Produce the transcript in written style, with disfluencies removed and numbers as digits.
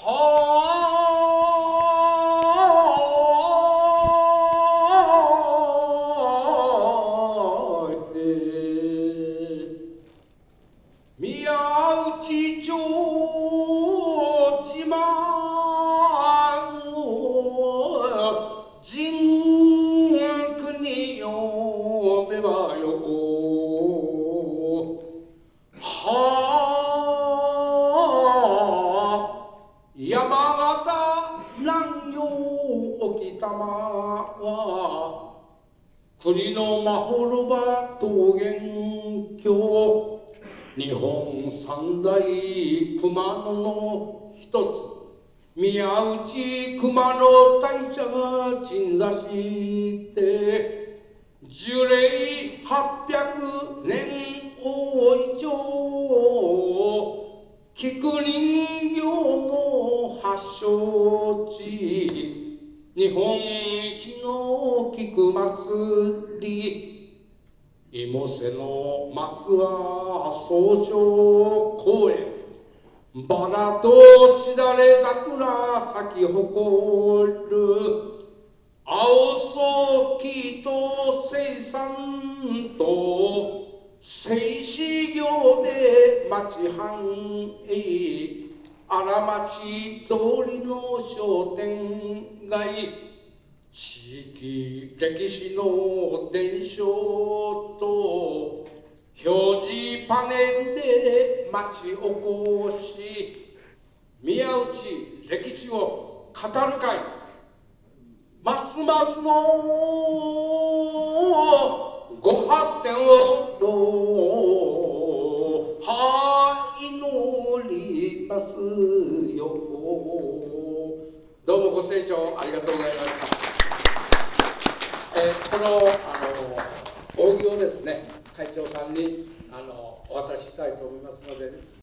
宮内町島の人国呼べばよ山形南陽沖玉は国のまほろば桃源郷日本三大熊野の一つ宮内熊野大社が鎮座して樹齢800年大以上菊人形の発祥地日本一の菊祭り妹背の松は総称公園バラとしだれ桜咲き誇る青草木と生産と製糸業で町繁栄荒町通りの商店街地域歴史の伝承と表示パネルで町おこし宮内歴史を語る会ますますのご発展を祈りますよ。どうもご清聴ありがとうございました。この扇をですね会長さんにお渡ししたいと思いますので